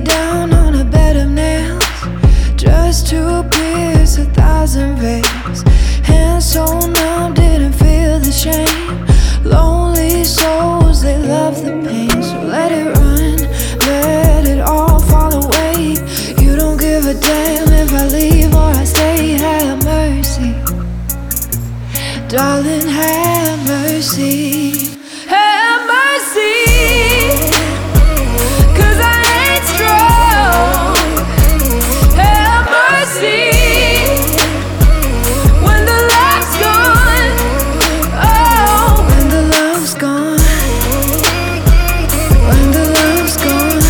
down on a bed of nails, just to pierce 1,000 veils. Hands so numb, didn't feel the shame. Lonely souls, they love the pain. So let it run, let it all fall away. You don't give a damn if I leave or I stay. Have mercy, darling, have mercy. Have mercy, 'cause I ain't strong. Have mercy, when the love's gone. Oh, when the love's gone. When the love's gone.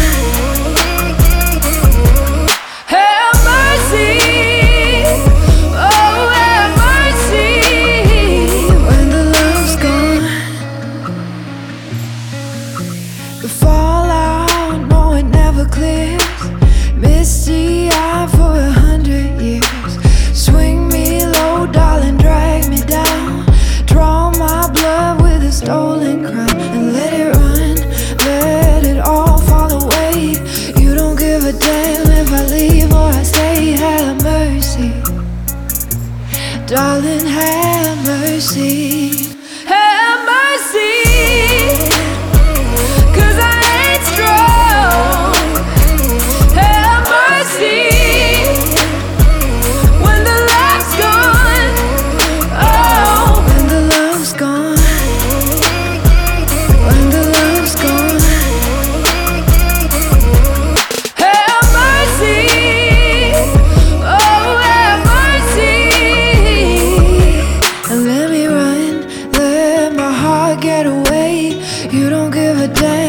Have mercy, oh, have mercy, when the love's gone. The fallout, no, it never clears. Misty eye for 100 years. Swing me low, darling, drag me down. Draw my blood with a stolen crown. And let it run, let it all fall away. You don't give a damn if I leave or I stay. Have mercy, darling, have mercy. Have mercy, 'cause I ain't strong. Have mercy, when the love's gone. Oh, when the love's gone. When the love's gone. Have mercy, oh, have mercy. And let me run, let my heart get away. You don't give a damn